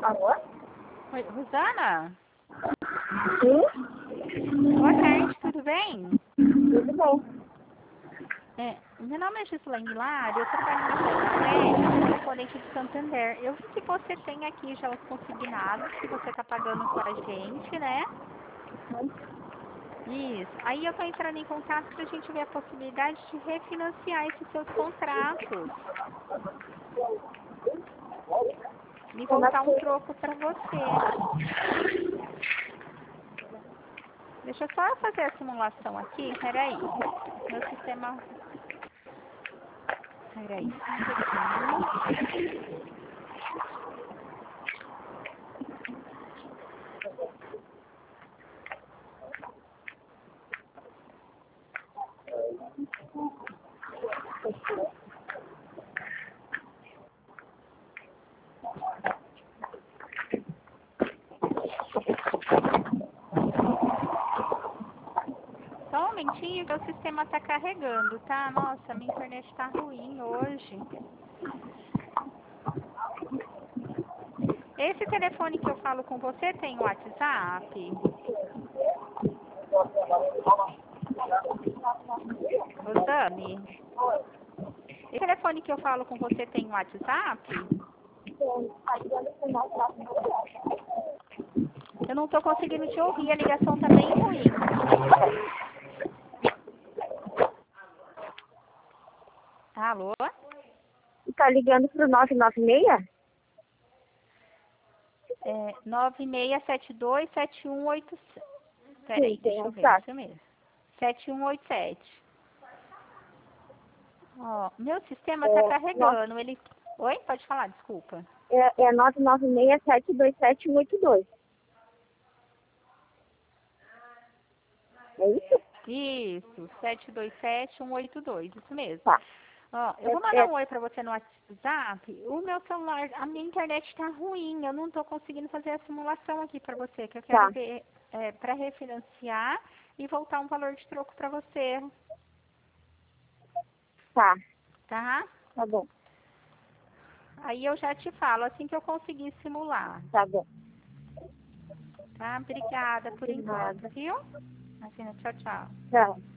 Alô? Oi, Rosana? Sim? Boa tarde, tudo bem? Tudo bom. Meu nome é Gislaine Lara, eu trabalho na Credicred, correspondente do Santander. Eu vi que você tem aqui já os consignados que você está pagando com a gente, né? Isso. Aí eu estou entrando em contato para a gente ver a possibilidade de refinanciar esses seus contratos. E Como é voltar um que... troco para você. Deixa eu só fazer a simulação aqui, peraí. Meu sistema... Peraí, só um pouquinho. Só um momentinho que o sistema está carregando, tá? Nossa, minha internet está ruim hoje. Esse telefone que eu falo com você tem WhatsApp? Rosane? Esse telefone que eu falo com você tem WhatsApp? Eu não estou conseguindo te ouvir, a ligação está bem ruim. Alô? Tá ligando pro 996? 96727187. Sim, Peraí, tem deixa eu ver, WhatsApp. isso mesmo. 7187. Ó, meu sistema está carregando. Ele... Oi? Pode falar, desculpa. É 996-727-182. É isso? Isso, 727182, isso mesmo. Tá. Ó, eu vou mandar um oi pra você no WhatsApp. O meu celular, a minha internet tá ruim, eu não tô conseguindo fazer a simulação aqui pra você, que eu quero Tá. ver pra refinanciar e voltar um valor de troco pra você, Tá. tá? Tá bom. Aí eu já te falo, assim que eu conseguir simular, Tá bom. tá? Obrigada por De enquanto, nada. viu? Imagina, tchau, tchau. Tchau.